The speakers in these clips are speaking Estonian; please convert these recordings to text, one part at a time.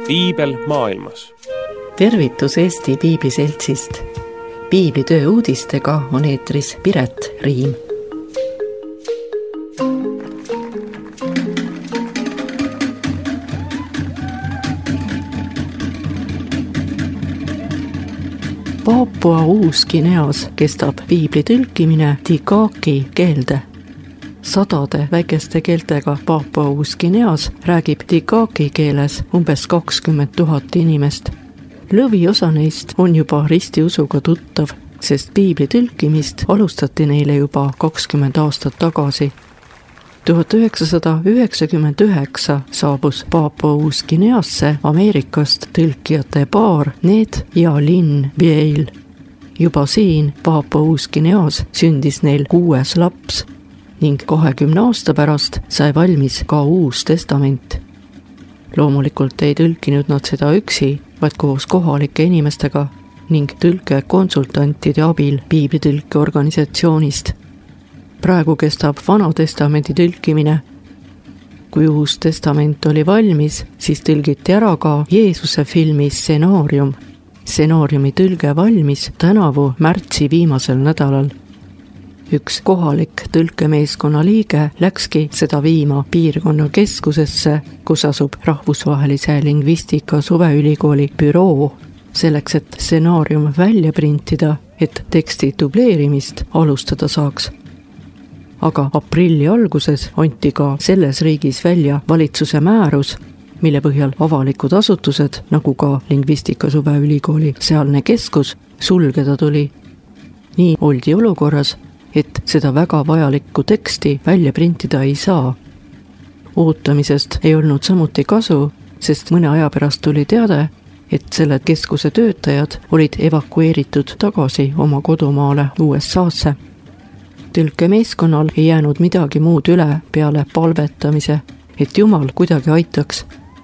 piibel maailmas. Tervitus Eesti Piibliseltsist. Piiblitöö uudistega on eetris Piret Riim. Paapua Uus-Guineas kestab piibli tõlkimine Tikaki keelde. Sadade väikeste keeltega Paapua Uus-Guineas räägib Tikaki keeles umbes 20 000 inimest. Lõviosa neist on juba ristiusuga tuttav, sest piibli tõlkimist alustati neile juba 20 aastat tagasi. 1999 saabus Paapua Uus-Guineasse Ameerikast tõlkijate paar Ned ja Lynn Biel. Juba siin Paapua Uus-Guineas sündis neil 6. laps ning 20 aasta pärast sai valmis ka Uus Testament. Loomulikult ei tõlkinud nad seda üksi, vaid koos kohalike inimestega ning tõlkekonsultantide abil piiblitõlkeorganisatsioonist. Praegu kestab Vana Testamendi tõlkimine. Kui Uus Testament oli valmis, siis tõlgiti ära ka Jeesuse filmi stsenaarium. Stsenaariumi tõlge valmis tänavu märtsi viimasel nädalal. Üks kohalik tõlkemeeskonna liige läkski seda viima piirkonna keskusesse, kus asub rahvusvahelise lingvistika suveülikooli büroo, selleks et stsenaarium välja printida, et teksti dubleerimist alustada saaks. Aga aprilli alguses anti ka selles riigis välja valitsuse määrus, mille põhjal avalikud asutused, nagu ka lingvistika suveülikooli sealne keskus, sulgeda tuli. Nii oldi olukorras, et seda väga vajalikku teksti välja printida ei saa. Ootamisest ei olnud samuti kasu, sest mõne aja pärast tuli teade, et selle keskuse töötajad olid evakueeritud tagasi oma kodumaale USA'sse. Tõlkemeeskonnal ei jäänud midagi muud üle peale palvetamise, et Jumal kuidagi aitaks.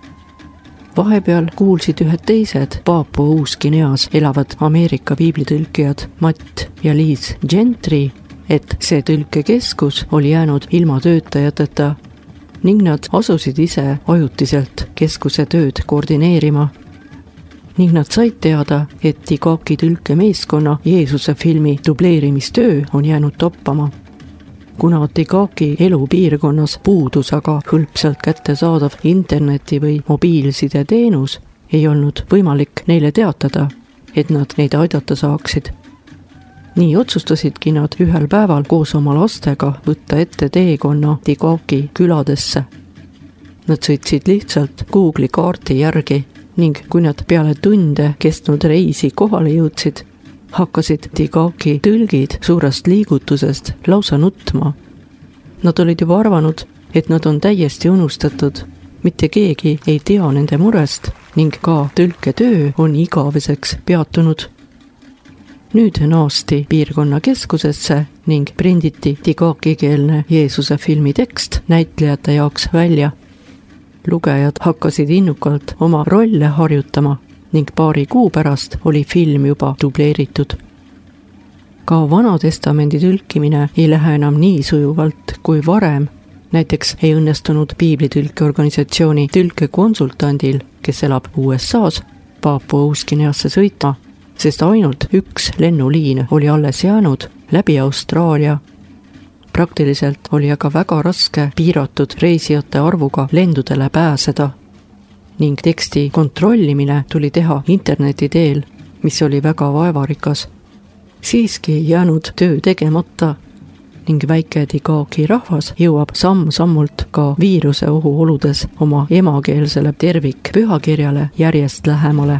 Vahepeal kuulsid ühed teised Paapua Uus-Guineas elavad Ameerika piiblitõlkijad Matt ja Liz Gentry, et see tõlkekeskus oli jäänud ilma töötajateta ning nad asusid ise ajutiselt keskuse tööd koordineerima. Ning nad said teada, et Tikaki tõlkemeeskonna Jeesuse filmi dubleerimistöö on jäänud toppama. Kuna Tikaki elupiirkonnas puudus aga hõlpsalt kättesaadav interneti või mobiilside teenus, ei olnud võimalik neile teatada, et nad neid aidata saaksid. Nii otsustasidki nad ühel päeval koos oma lastega võtta ette teekonna Tikaki küladesse. Nad sõitsid lihtsalt Google'i kaarti järgi ning kui nad peale tunde kestnud reisi kohale jõudsid, hakkasid Tikaki tõlgid suurest liigutusest lausa nutma. Nad olid juba arvanud, et nad on täiesti unustatud, mitte keegi ei tea nende murest ning ka tõlketöö on igaveseks peatunud. Nüüd naasti piirkonna keskusesse ning prinditi Tikaki-keelne Jeesuse filmi tekst näitlejate jaoks välja. Lugejad hakkasid innukalt oma rolle harjutama ning paari kuu pärast oli film juba dubleeritud. Ka Vana Testamendi tõlkimine ei lähe enam nii sujuvalt kui varem. Näiteks ei õnnestunud piiblitõlkeorganisatsiooni tõlkekonsultandil, kes elab USA's, Paapua Uus-Guineasse sõitma, sest ainult üks lennuliin oli alles jäänud läbi Austraalia. Praktiliselt oli aga väga raske piiratud reisijate arvuga lendudele pääseda ning teksti kontrollimine tuli teha interneti teel, mis oli väga vaevarikas. Siiski ei jäänud töö tegemata ning väike Tikaki rahvas jõuab samm-sammult ka viiruse ohu oludes oma emakeelsele tervikpühakirjale järjest lähemale.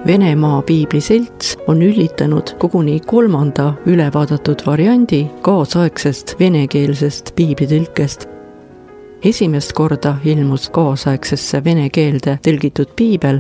Venemaa piibliselts on üllitanud koguni 3. ülevaadatud variandi kaasaegsest venekeelsest piiblitõlkest. Esimest korda ilmus kaasaegsesse vene keelde tõlgitud piibel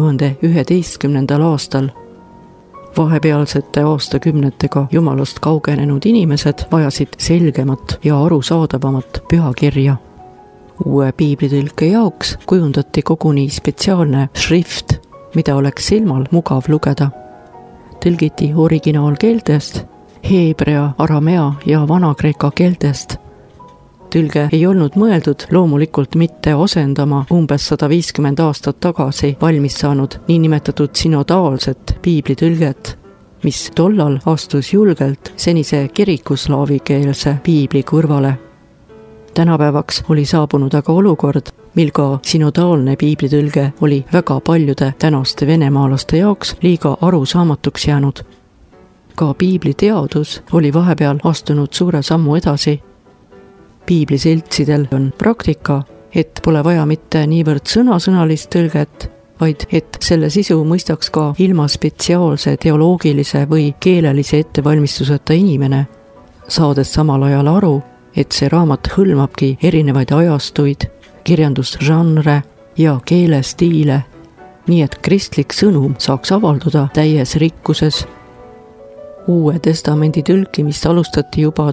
2011. aastal. Vahepealsete aastakümnetega jumalast kaugenenud inimesed vajasid selgemat ja arusaadavamat pühakirja. Uue piiblitõlke jaoks kujundati koguni spetsiaalne šrift, mida oleks silmal mugav lugeda. Tõlgiti originaalkeeltest, heebrea, aramea ja vanakreeka keeltest. Tõlge ei olnud mõeldud loomulikult mitte asendama umbes 150 aastat tagasi valmis saanud niinimetatud sinodaalset piiblitõlget, mis tollal astus julgelt senise kirikuslaavikeelse piibli kõrvale. Tänapäevaks oli saabunud aga olukord, mil ka sinodaalne piiblitõlge oli väga paljude tänaste venemaalaste jaoks liiga arusaamatuks jäänud. Ka piibliteadus oli vahepeal astunud suure sammu edasi. Piibliseltsidel on praktika, et pole vaja mitte niivõrd sõnasõnalist tõlget, vaid et selle sisu mõistaks ka ilma spetsiaalse teoloogilise või keelelise ettevalmistuseta inimene, saades samal ajal aru, et see raamat hõlmabki erinevaid ajastuid, kirjandusžanre ja keelestiile, nii et kristlik sõnum saaks avalduda täies rikkuses. Uue testamendi tõlkimist alustati juba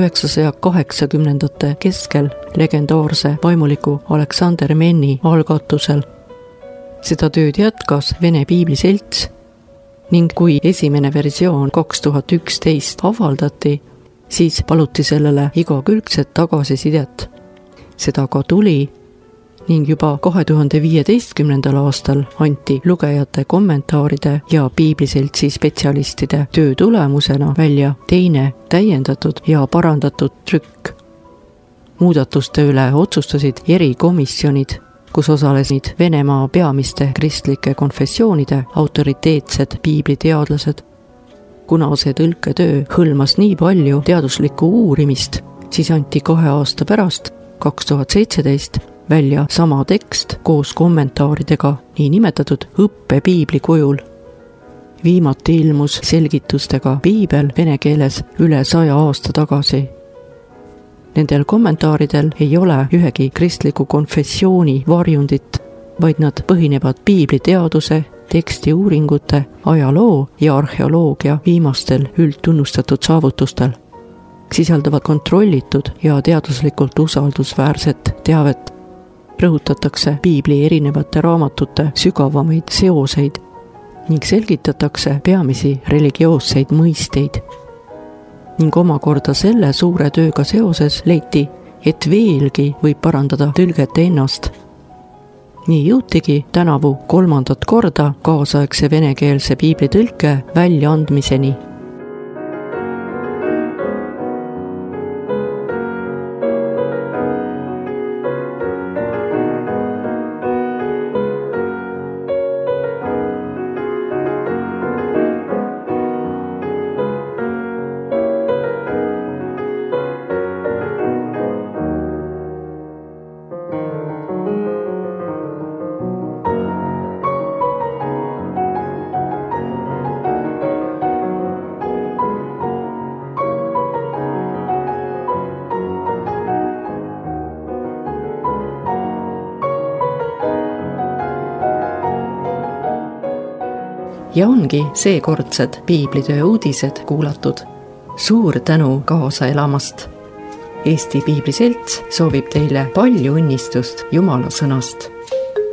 1980. keskel legendaarse vaimuliku Aleksander Menni algatusel. Seda tööd jätkas Vene piibliselts ning kui esimene versioon 2011 avaldati, siis paluti sellele igakülgset tagasisidet. Seda ka tuli ning juba 2015. aastal anti lugejate kommentaaride ja piibliseltsi spetsialistide töö tulemusena välja teine täiendatud ja parandatud trükk. Muudatuste üle otsustasid erikomisjonid, kus osalesid Venemaa peamiste kristlike konfessioonide autoriteetsed piibliteadlased. Kuna see tõlketöö hõlmas nii palju teaduslikku uurimist, siis anti 2 aasta pärast, 2017, välja sama tekst koos kommentaaridega niinimetatud õppepiibli kujul. Viimati ilmus selgitustega piibel vene keeles üle 100 aasta tagasi. Nendel kommentaaridel ei ole ühegi kristliku konfessiooni varjundit, vaid nad põhinevad piibliteaduse, tekstiuuringute, ajaloo ja arheoloogia viimastel üldtunnustatud saavutustel. Sisaldavad kontrollitud ja teaduslikult usaldusväärset teavet. Rõhutatakse piibli erinevate raamatute sügavamaid seoseid ning selgitatakse peamisi religioosseid mõisteid. Ning omakorda selle suure tööga seoses leiti, et veelgi võib parandada tõlget ennast. Nii jõutigi tänavu 3. korda kaasaegse venekeelse piiblitõlke väljaandmiseni. Ja ongi seekordsed piiblitöö uudised kuulatud. Suur tänu kaasa elamast! Eesti Piibliselts soovib teile palju õnnistust Jumala sõnast.